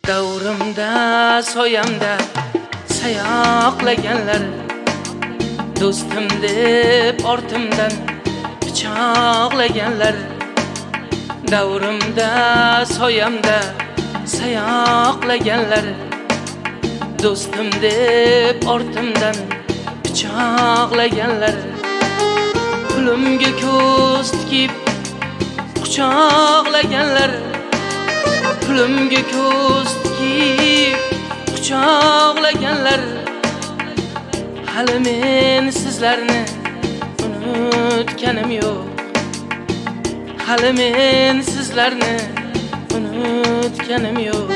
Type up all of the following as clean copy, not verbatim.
Davrimda soyamda sayoqlaganlar, do'stim deb ortimdan pichoqlaganlar. Davrimda soyamda sayoqlaganlar, do'stim deb ortimdan pichoqlaganlar. Pulimga ko'z tikib quchoqlaganlar, pulimga ko'z tikib quchoqlaganlar. Hali men sizlarni unutganim yo'q, hali men sizlarni unutganim yo'q.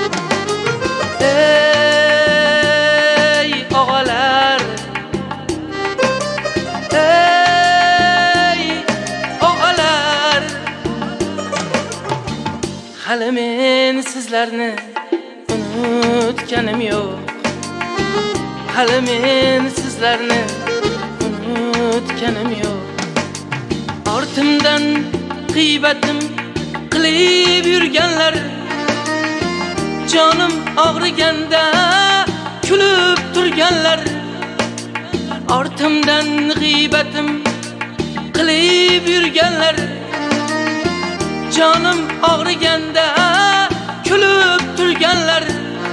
Ey og'alar, ey og'alar, hali men sizlarni unutganim yo'q, hali men sizlarni unutganim yo'q. Ortimdan g'iybatim qilib yurganlar, jonim og'riganda kulib turganlar. Ortimdan g'iybatim qilib yurganlar, jonim og'riganda kulib turganlar.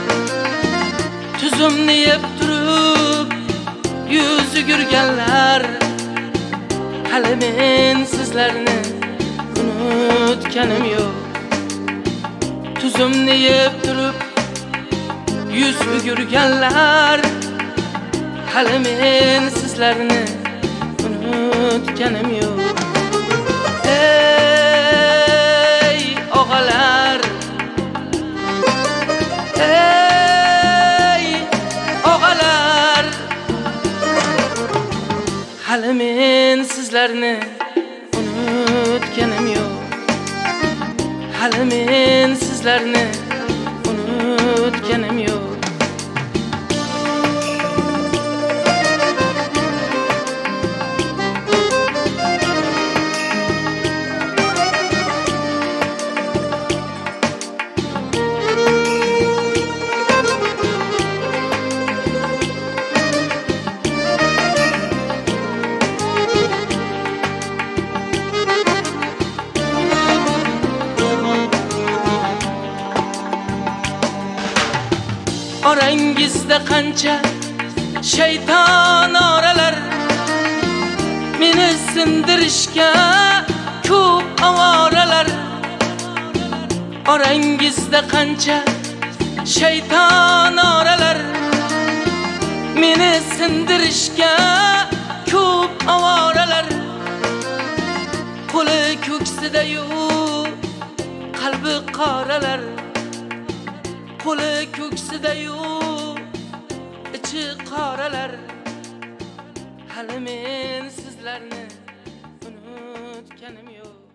Tuzimni yeb turib yuz yugurganlar, hali men sizlarni unutganim yo'q. Tuzimni yeb turib yuz yugurganlar, hali men sizlarni unutganim yo'q. Ey og'alar, ey og'alar, hali men sizlarni unutganim yo'q, hali men sizlarni unutganim yo'q. Orangizda qancha shayton oralar, meni sindirishga ko'p ovoralar. Orangizda qancha shayton oralar, meni sindirishga ko'p ovoralar. Qo'li ko'ksida-yu qalbi qoralar, qo'li ko'ksida-yu ichi qoralar. Hali men sizlarni unutganim yo'q.